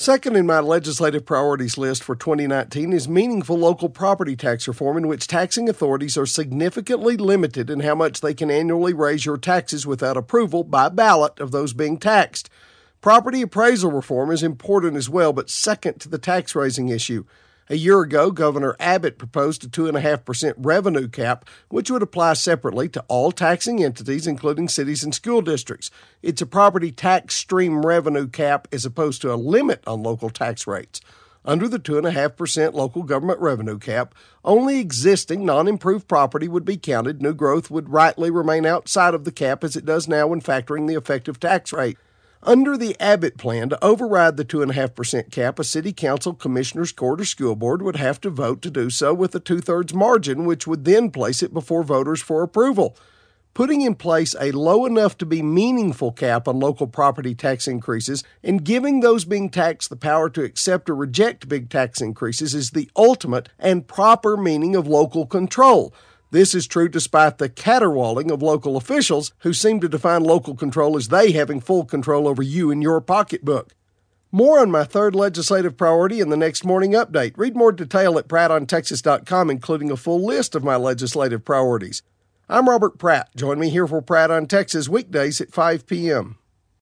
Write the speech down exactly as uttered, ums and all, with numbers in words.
Second in my legislative priorities list for twenty nineteen is meaningful local property tax reform, in which taxing authorities are significantly limited in how much they can annually raise your taxes without approval by ballot of those being taxed. Property appraisal reform is important as well, but second to the tax raising issue. A year ago, Governor Abbott proposed a two point five percent revenue cap, which would apply separately to all taxing entities, including cities and school districts. It's a property tax stream revenue cap as opposed to a limit on local tax rates. Under the two point five percent local government revenue cap, only existing non-improved property would be counted. New growth would rightly remain outside of the cap as it does now when factoring the effective tax rate. Under the Abbott plan, to override the two point five percent cap, a city council, commissioners court, or school board would have to vote to do so with a two-thirds margin, which would then place it before voters for approval. Putting in place a low enough to be meaningful cap on local property tax increases and giving those being taxed the power to accept or reject big tax increases is the ultimate and proper meaning of local control. This is true despite the caterwauling of local officials who seem to define local control as they having full control over you and your pocketbook. More on my third legislative priority in the next morning update. Read more detail at pratt on texas dot com, including a full list of my legislative priorities. I'm Robert Pratt. Join me here for Pratt on Texas weekdays at five p.m.